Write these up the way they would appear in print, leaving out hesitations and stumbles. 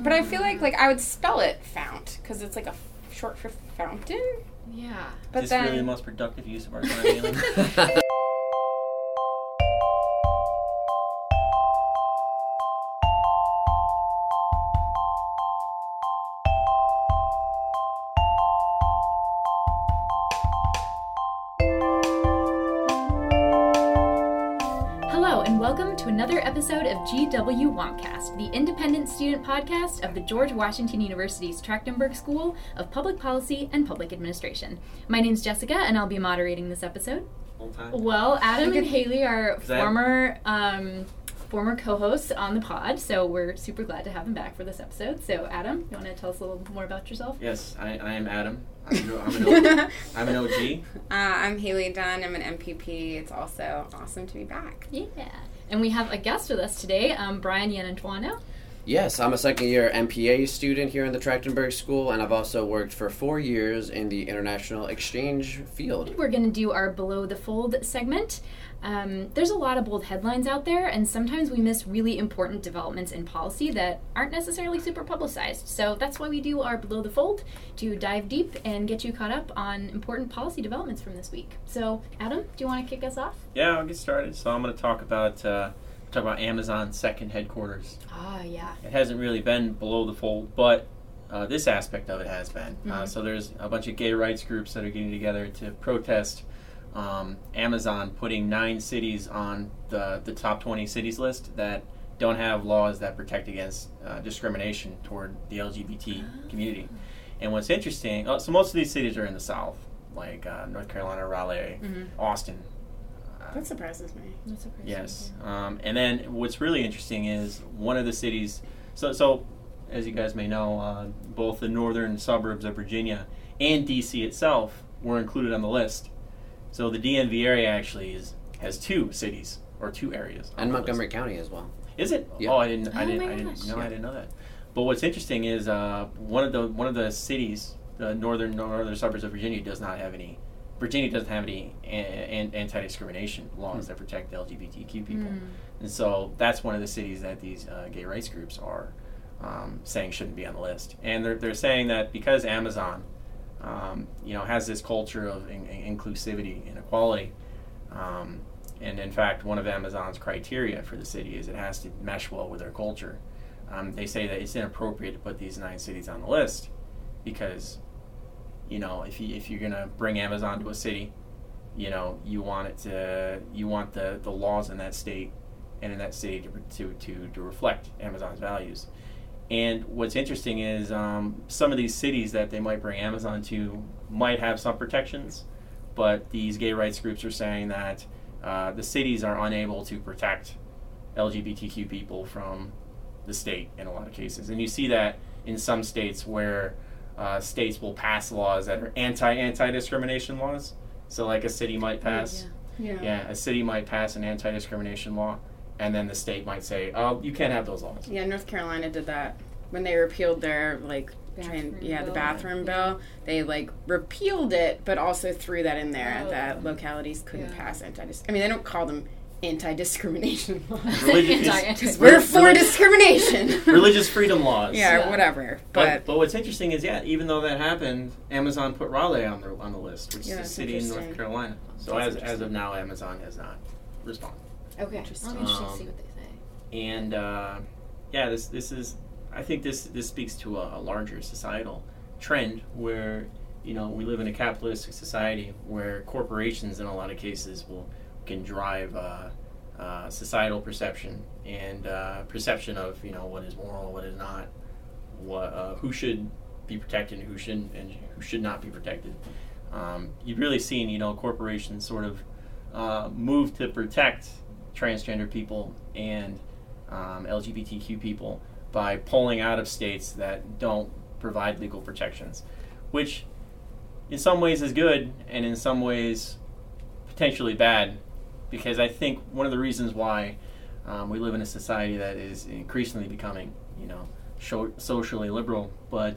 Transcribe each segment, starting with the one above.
But I feel like I would spell it fount because it's like a short for fountain. Yeah. But is this then really the most productive use of our time, Haley? Hello, and welcome to another episode of GW Wompcast, the independent student podcast of the George Washington University's Trachtenberg School of Public Policy and Public Administration. My name's Jessica, and I'll be moderating this episode. Whole time? Well, Adam and Haley are former co-hosts on the pod, so we're super glad to have them back for this episode. So, Adam, you want to tell us a little more about yourself? Yes, I am Adam. I'm an OG. I'm Haley Dunn. I'm an MPP. It's also awesome to be back. Yeah. And we have a guest with us today, Brian Yanantuano. Yes, I'm a second-year MPA student here in the Trachtenberg School, and I've also worked for 4 years in the international exchange field. We're going to do our Below the Fold segment. There's a lot of bold headlines out there, and sometimes we miss really important developments in policy that aren't necessarily super publicized. So that's why we do our Below the Fold, to dive deep and get you caught up on important policy developments from this week. So, Adam, do you want to kick us off? Yeah, I'll get started. So I'm going to talk about Amazon's second headquarters. Ah, yeah. It hasn't really been below the fold, but this aspect of it has been. Mm-hmm. So there's a bunch of gay rights groups that are getting together to protest Amazon putting 9 cities on the top 20 cities list that don't have laws that protect against discrimination toward the LGBT community. And what's interesting, so most of these cities are in the South, like North Carolina, Raleigh, Austin. That surprises me. That's a pretty Yes. And then what's really interesting is one of the cities, so as you guys may know, both the northern suburbs of Virginia and D.C. itself were included on the list. So the DMV area actually has 2 cities or 2 areas. And Montgomery County as well. Is it? Yeah. Oh, I didn't my know. gosh. I didn't know that. But what's interesting is one of the cities, the northern suburbs of Virginia, doesn't have any anti-discrimination laws that protect the LGBTQ people. And so that's one of the cities that these gay rights groups are saying shouldn't be on the list. And they're saying that because Amazon has this culture of inclusivity and equality, and in fact one of Amazon's criteria for the city is it has to mesh well with their culture. They say that it's inappropriate to put these 9 cities on the list because if you're gonna bring Amazon to a city, you want the laws in that state and in that city to reflect Amazon's values. And what's interesting is some of these cities that they might bring Amazon to might have some protections, but these gay rights groups are saying that the cities are unable to protect LGBTQ people from the state in a lot of cases. And you see that in some states where states will pass laws that are anti-discrimination laws. So like a city might pass, a city might pass an anti-discrimination law, and then the state might say, "Oh, you can't have those laws." Yeah, North Carolina did that when they repealed their the bathroom bill. They repealed it, but also threw that in there that localities couldn't pass they don't call them anti-discrimination laws. We're for discrimination. Religious freedom laws. Whatever. But what's interesting is, even though that happened, Amazon put Raleigh on the list, which is a city in North Carolina. So as of now, Amazon has not responded. Okay. Interesting. I'll be interested to see what they say. And this is, I think this speaks to a larger societal trend where we live in a capitalistic society where corporations in a lot of cases can drive societal perception and perception of what is moral, what is not, who should be protected and who shouldn't, and who should not be protected. You've really seen corporations sort of move to protect transgender people and LGBTQ people by pulling out of states that don't provide legal protections, which in some ways is good and in some ways potentially bad, because I think one of the reasons why we live in a society that is increasingly becoming socially liberal but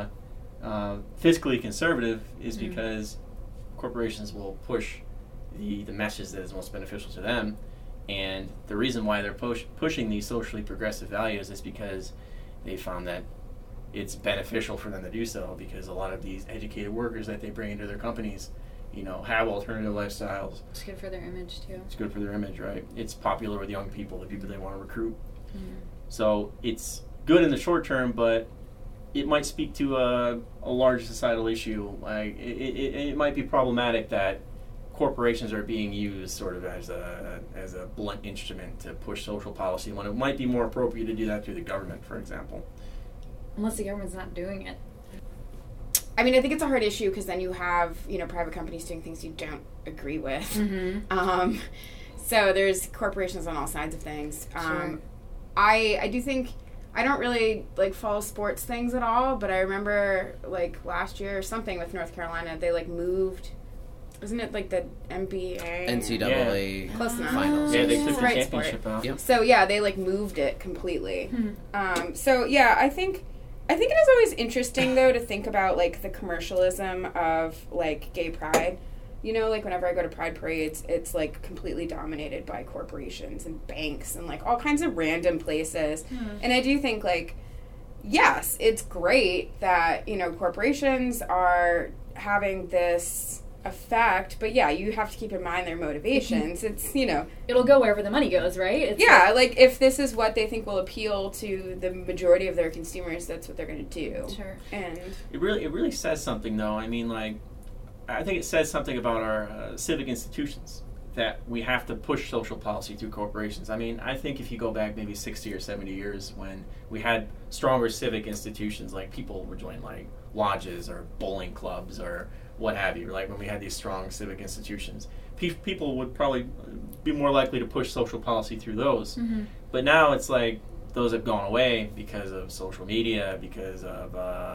fiscally conservative is because corporations will push the message that is most beneficial to them. And the reason why they're pushing these socially progressive values is because they found that it's beneficial for them to do so, because a lot of these educated workers that they bring into their companies, have alternative lifestyles. It's good for their image too. It's good for their image, right? It's popular with young people, the people they want to recruit. Mm. So it's good in the short term, but it might speak to a larger societal issue. Like it might be problematic that corporations are being used sort of as a blunt instrument to push social policy, when it might be more appropriate to do that through the government, for example. Unless the government's not doing it. I mean, I think it's a hard issue because then you have, private companies doing things you don't agree with. Mm-hmm. So there's corporations on all sides of things. Sure. I do think, I don't really, follow sports things at all, but I remember, last year or something with North Carolina, they, moved, isn't it, the NBA? NCAA Close enough. finals. Yeah, they took the Right championship out. Yep. So, they, moved it completely. Mm-hmm. So, yeah, I think it is always interesting, though, to think about, the commercialism of, gay pride. Whenever I go to pride parades, it's, completely dominated by corporations and banks and, all kinds of random places. Mm. And I do think, yes, it's great that, corporations are having this effect, but, yeah, you have to keep in mind their motivations. It's, It'll go wherever the money goes, right? It's if this is what they think will appeal to the majority of their consumers, that's what they're going to do. Sure. And it really says something, though. I mean, I think it says something about our civic institutions, that we have to push social policy through corporations. I mean, I think if you go back maybe 60 or 70 years when we had stronger civic institutions, people would join lodges or bowling clubs or what have you, when we had these strong civic institutions, people would probably be more likely to push social policy through those. Mm-hmm. But now it's those have gone away because of social media, because of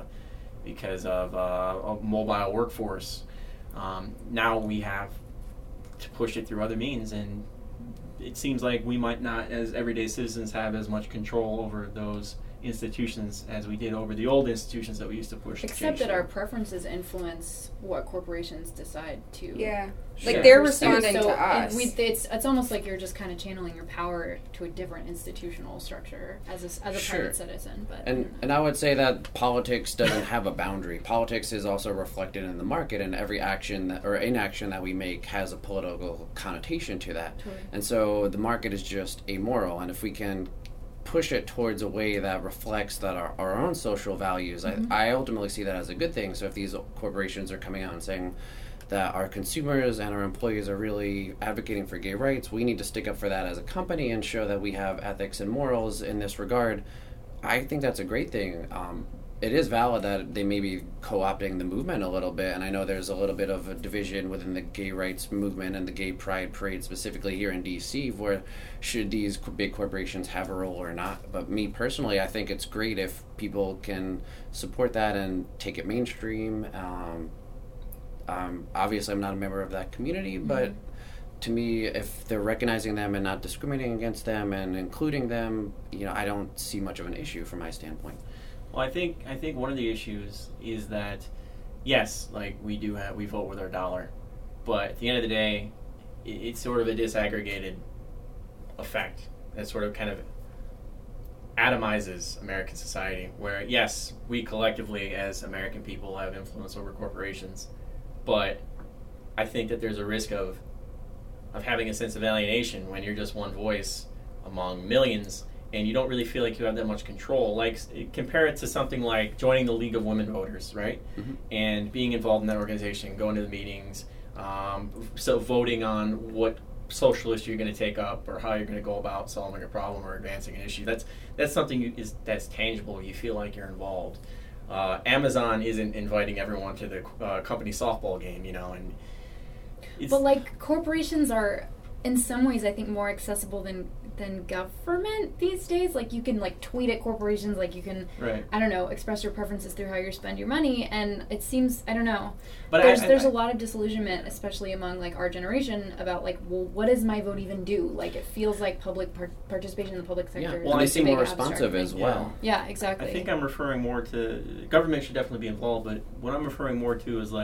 a mobile workforce. Now we have to push it through other means, and it seems like we might not, as everyday citizens, have as much control over those institutions as we did over the old institutions that we used to push. Except that our preferences influence what corporations decide to. yeah, Sure. they're responding So, to and us. it's almost like you're just kind of channeling your power to a different institutional structure as a Sure. private citizen. But And I would say that politics doesn't have a boundary. Politics is also reflected in the market, and every action or inaction that we make has a political connotation to that. Totally. And so the market is just amoral, and if we can push it towards a way that reflects that our own social values, Mm-hmm. I ultimately see that as a good thing. So if these corporations are coming out and saying that our consumers and our employees are really advocating for gay rights, we need to stick up for that as a company and show that we have ethics and morals in this regard, I think that's a great thing. It is valid that they may be co-opting the movement a little bit, and I know there's a little bit of a division within the gay rights movement and the gay pride parade, specifically here in DC, where should these big corporations have a role or not. But me personally, I think it's great if people can support that and take it mainstream. Obviously, I'm not a member of that community, but to me, if they're recognizing them and not discriminating against them and including them, I don't see much of an issue from my standpoint. Well, I think one of the issues is that, yes, we vote with our dollar, but at the end of the day, it's sort of a disaggregated effect that sort of kind of atomizes American society, where, yes, we collectively as American people have influence over corporations, but I think that there's a risk of having a sense of alienation when you're just one voice among millions, and you don't really feel like you have that much control. Compare it to something like joining the League of Women Voters, right? Mm-hmm. And being involved in that organization, going to the meetings, so voting on what social issue you're going to take up or how you're going to go about solving a problem or advancing an issue. That's something that's tangible. You feel like you're involved. Amazon isn't inviting everyone to the company softball game, and but corporations are in some ways I think more accessible than government these days. You can tweet at corporations, you can right. I don't know, express your preferences through how you spend your money, and it sems, I don't know, but there's a lot of disillusionment, especially among our generation, about well, what does my vote even do? It feels like public participation in the public sector. Yeah, is well, a they seem big more abstract responsive thing. as well. Yeah, exactly. I think I'm referring more to government should definitely be involved, but what I'm referring more to is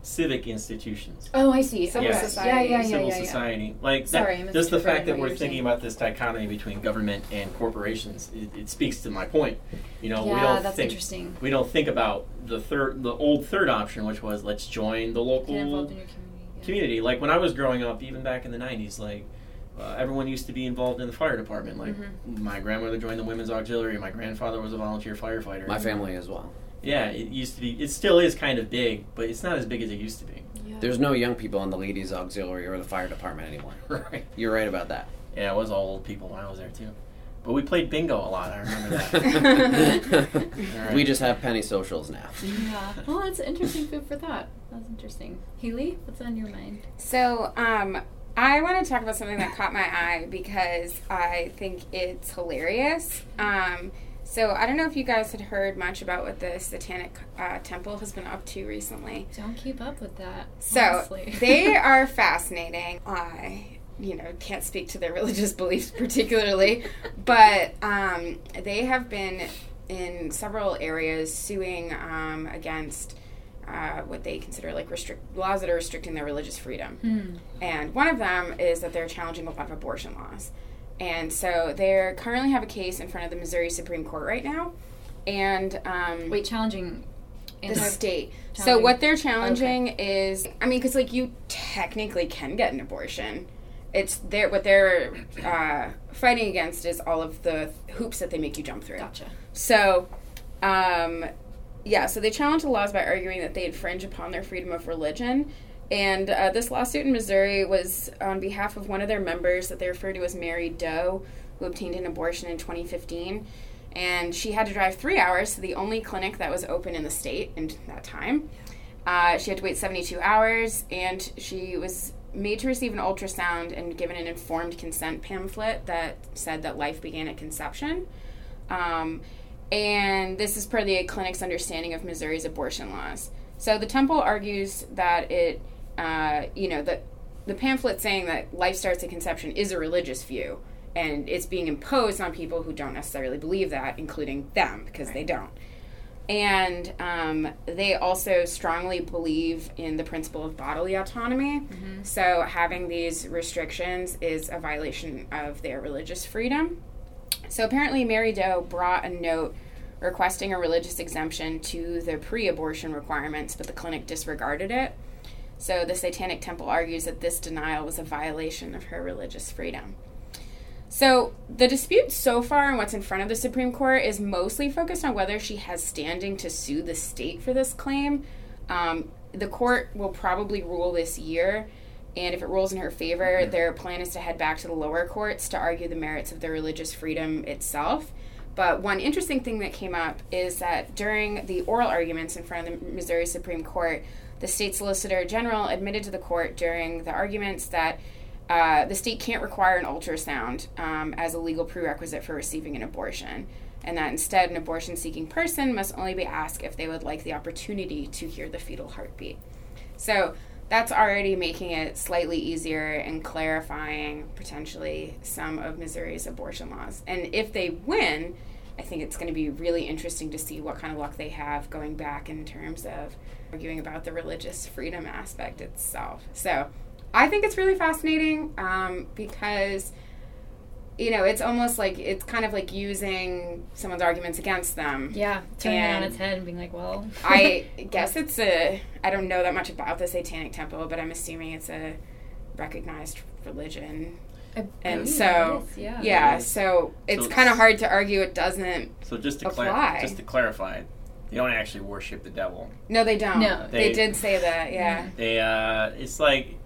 civic institutions. Oh, I see. Civil Okay. society. Yeah. Civil society. Like that, Sorry, I just the fact misinterpreted that what we're you were thinking saying. about this dichotomy between government and corporations, it speaks to my point. You know, we Yeah, don't that's think interesting. we don't think about the old third option, which was let's join the local Get involved in your community. Yeah. community. Like when I was growing up, even back in the 90s, like everyone used to be involved in the fire department. Like my grandmother joined the Women's Auxiliary. My grandfather was a volunteer firefighter. My family as well. Yeah, it used to be. It still is kind of big, but it's not as big as it used to be. Yeah. There's no young people in the ladies' auxiliary or the fire department anymore. Right. You're right about that. Yeah, it was all old people when I was there too. But we played bingo a lot. I remember that. All right. We just have penny socials now. Yeah. Well, that's interesting food for thought. That's interesting. Haley, what's on your mind? So, I want to talk about something that caught my eye because I think it's hilarious. So I don't know if you guys had heard much about what the Satanic Temple has been up to recently. Don't keep up with that. So honestly. they are fascinating. I, can't speak to their religious beliefs particularly, but they have been in several areas suing against what they consider like laws that are restricting their religious freedom. And one of them is that they're challenging a lot of abortion laws. And so they currently have a case in front of the Missouri Supreme Court right now. And Wait, challenging the state. So challenging- what they're challenging is, because like you technically can get an abortion. It's what they're fighting against is all of the hoops that they make you jump through. Gotcha. So, so they challenge the laws by arguing that they infringe upon their freedom of religion. And this lawsuit in Missouri was on behalf of one of their members that they refer to as Mary Doe, who obtained an abortion in 2015. And she had to drive 3 hours to the only clinic that was open in the state in that time. She had to wait 72 hours, and she was made to receive an ultrasound and given an informed consent pamphlet that said that life began at conception. And this is per the clinic's understanding of Missouri's abortion laws. So the temple argues that that the pamphlet saying that life starts at conception is a religious view, and it's being imposed on people who don't necessarily believe that, including them, because they don't. And they also strongly believe in the principle of bodily autonomy. Mm-hmm. So having these restrictions is a violation of their religious freedom. So apparently Mary Doe brought a note requesting a religious exemption to the pre-abortion requirements, but the clinic disregarded it. So the Satanic Temple argues that this denial was a violation of her religious freedom. So the dispute so far and what's in front of the Supreme Court is mostly focused on whether she has standing to sue the state for this claim. The court will probably rule this year, and if it rules in her favor, their plan is to head back to the lower courts to argue the merits of the religious freedom itself. But one interesting thing that came up is that during the oral arguments in front of the Missouri Supreme Court, the state solicitor general admitted to the court during the arguments that the state can't require an ultrasound as a legal prerequisite for receiving an abortion, and that instead an abortion-seeking person must only be asked if they would like the opportunity to hear the fetal heartbeat. So that's already making it slightly easier and clarifying potentially some of Missouri's abortion laws. And if they win, I think it's going to be really interesting to see what kind of luck they have going back in terms of arguing about the religious freedom aspect itself. So I think it's really fascinating because, it's almost like it's kind of like using someone's arguments against them. Yeah, turning it on its head and being like, well. I guess I don't know that much about the Satanic Temple, but I'm assuming it's a recognized religion. And so, so it's kind of hard to argue it doesn't So just to apply. Just to clarify, they don't actually worship the devil. No, they don't. No. They did say that, yeah. They it's like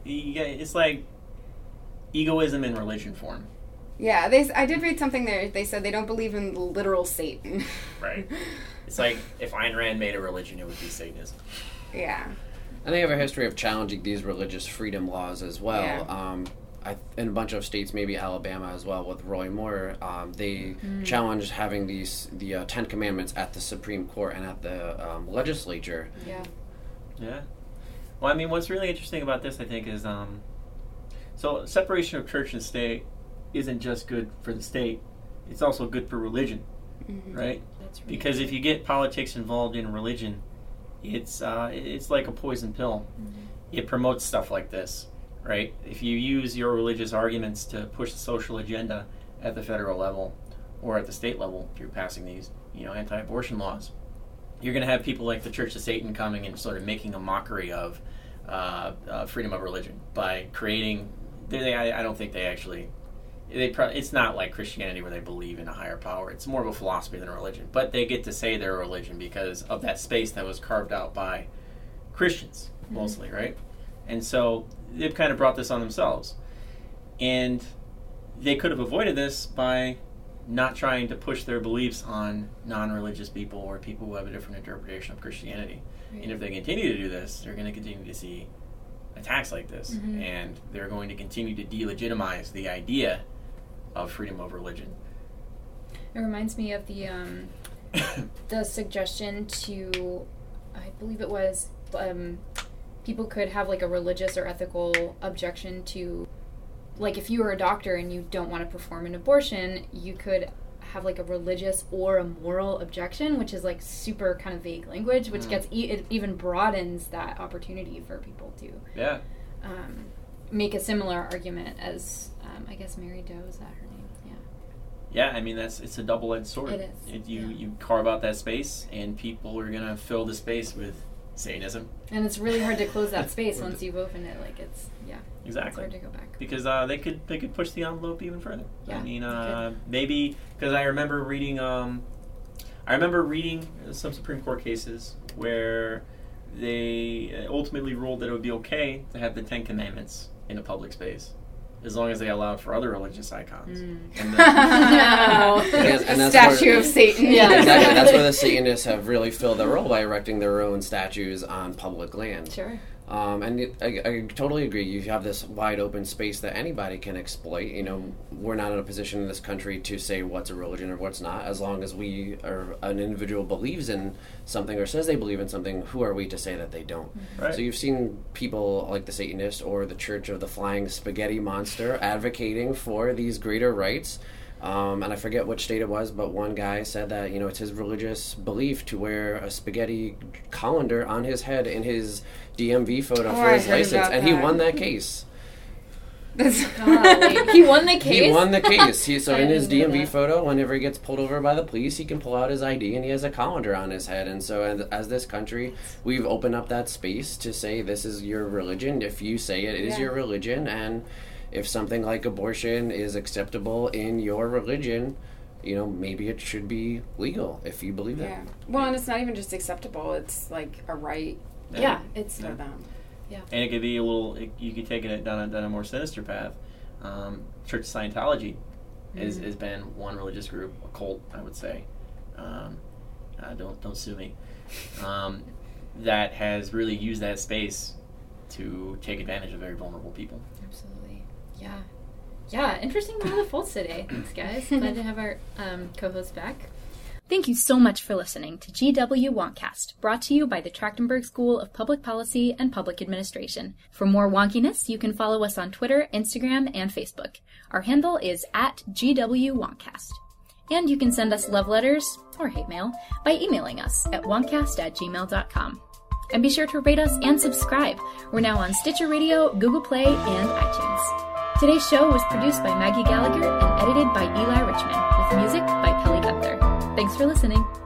egoism in religion form. Yeah, I did read something there. They said they don't believe in literal Satan. Right. It's like if Ayn Rand made a religion, it would be Satanism. Yeah. And they have a history of challenging these religious freedom laws as well. Yeah. In a bunch of states, maybe Alabama as well, with Roy Moore, they challenged having the Ten Commandments at the Supreme Court and at the legislature. Yeah. Yeah. Well, I mean, what's really interesting about this, I think, is so separation of church and state isn't just good for the state; it's also good for religion, right? That's right. Because if you get politics involved in religion, it's like a poison pill. It promotes stuff like this, right? If you use your religious arguments to push the social agenda at the federal level or at the state level, if you're passing these, anti-abortion laws, you're going to have people like the Church of Satan coming and sort of making a mockery of freedom of religion by creating. I don't think they actually. It's not like Christianity where they believe in a higher power. It's more of a philosophy than a religion. But they get to say they're a religion because of that space that was carved out by Christians, mostly, right? And so they've kind of brought this on themselves. And they could have avoided this by not trying to push their beliefs on non-religious people or people who have a different interpretation of Christianity. Right. And if they continue to do this, they're going to continue to see attacks like this. And they're going to continue to delegitimize the idea of freedom of religion. It reminds me of the suggestion to, I believe it was, people could have like a religious or ethical objection to, like if you were a doctor and you don't want to perform an abortion, you could have like a religious or a moral objection, which is like super kind of vague language, which gets it even broadens that opportunity for people to make a similar argument as I guess Mary Doe, is that her name? Yeah, I mean it's a double-edged sword. It is. You carve out that space, and people are gonna fill the space with Satanism. And it's really hard to close that space once you've opened it. Like it's exactly. It's hard to go back Because they could push the envelope even further. Yeah, I mean, maybe because I remember reading some Supreme Court cases where they ultimately ruled that it would be okay to have the Ten Commandments in a public space, as long as they allowed for other religious icons. And the statue of Satan. Yeah, exactly. That's where the Satanists have really filled their role by erecting their own statues on public land. Sure. And I totally agree. You have this wide open space that anybody can exploit. We're not in a position in this country to say what's a religion or what's not. As long as an individual believes in something or says they believe in something, who are we to say that they don't? Right. So you've seen people like the Satanists or the Church of the Flying Spaghetti Monster advocating for these greater rights. And I forget which state it was, but one guy said that, it's his religious belief to wear a spaghetti colander on his head in his DMV photo for his license, and he won that case. He won the case? He won the case. So in his DMV photo, whenever he gets pulled over by the police, he can pull out his ID and he has a colander on his head. And so as this country, we've opened up that space to say this is your religion. If you say it is your religion, and if something like abortion is acceptable in your religion, maybe it should be legal if you believe that. Yeah. Well, and it's not even just acceptable, it's like a right. It's for them. Yeah. And it could be you could take it down a more sinister path. Church of Scientology has been one religious group, a cult, I would say. Don't sue me. That has really used that space to take advantage of very vulnerable people. Absolutely. Yeah, interesting to have the Folds today. Thanks, guys. Glad to have our co-host back. Thank you so much for listening to GW Wonkcast, brought to you by the Trachtenberg School of Public Policy and Public Administration. For more wonkiness, you can follow us on Twitter, Instagram, and Facebook. Our handle is @GW Wonkcast. And you can send us love letters or hate mail by emailing us at wonkcast@gmail.com. And be sure to rate us and subscribe. We're now on Stitcher Radio, Google Play, and iTunes. Today's show was produced by Maggie Gallagher and edited by Eli Richmond, with music by Pelly Gunther. Thanks for listening.